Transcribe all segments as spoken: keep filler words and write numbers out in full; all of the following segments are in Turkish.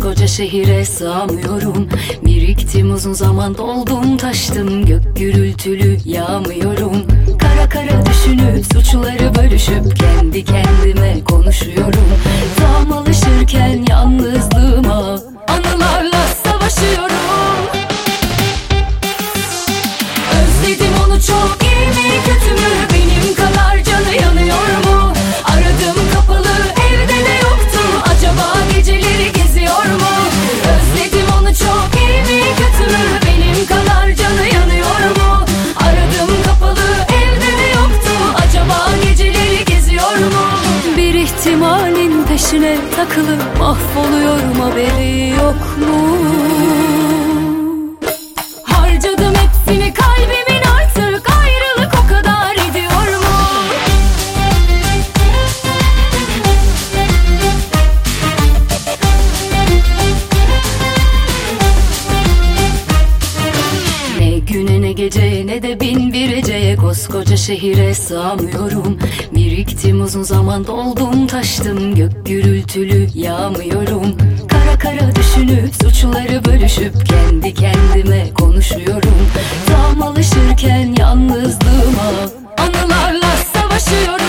koskoca şehire sığamıyorum. Biriktim uzun zaman, doldum taştım, gök gürültülü yağmıyorum. Kara kara düşünüp suçları bölüşüp kendi kendime konuşuyorum. Tam alışırken yalnızlığıma anılarla savaşıyorum. Özledim onu çok, iyi mi kötü mü, benim kadar canı yanıyor mu? Aradım kapalı, evde de yoktu, acaba geceleri geziyor mu? Özledim onu çok, iyi mi kötü mü, benim kadar canı yanıyor mu? Aradım kapalı, evde de yoktu, acaba geceleri geziyor mu? Bir ihtimalin peşine takılıp mahvoluyorum, haberi yok mu? Harcadım hepsini, kalbimin artık ayrılık o kadar ediyor mu? Ne güne ne gece ne de bin bir eceye, koskoca şehire sığamıyorum. Biriktim uzun zaman, doldum taştım, gök gürültülü yağmıyorum. Kara kara düşünüp suçları bölüşüp kendi kendime konuşuyorum. Tam alışırken yalnızlığıma anılarla savaşıyorum.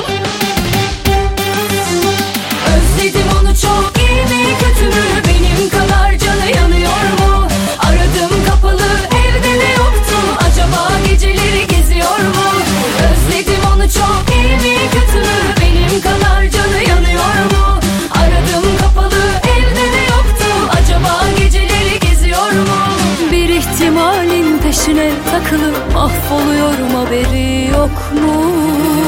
Özledim onu çok, iyi mi kötü mü, benim kadar canı yanıyor mu? Aradım kapalı, evde de yoktu, acaba geceleri geziyor mu? Özledim onu çok, iyi mi kötü mü, benim kadar canı yanıyor mu? Aradım kapalı, evde de yoktu, acaba geceleri geziyor mu? Bir ihtimalin peşine takılıp mahvoluyorum, haberi yok mu?